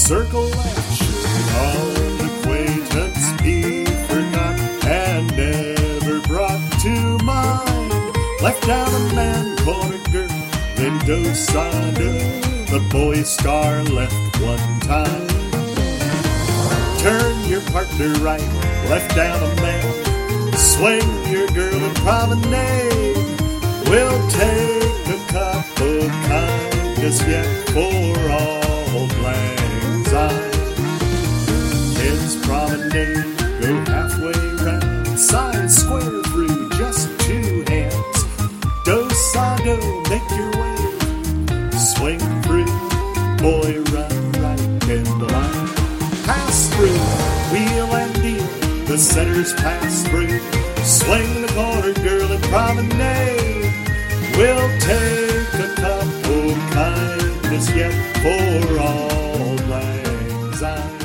Circle left, should our acquaintance be forgot and never brought to mind? Left down a man, caught a girl, then Dosado, the boy star left one time. Turn your partner right, left down a man, swing your girl and promenade. We'll take a cup of kindness yet for Auld Lang Syne. Kids promenade, go halfway round, size square through just two hands. Dosado, make your way, swing through, boy run right in the line. Pass through, wheel and deal, the centers pass through. Swing the corner, girl, and promenade. We'll take a cup of kindness yet for Auld Lang Syne.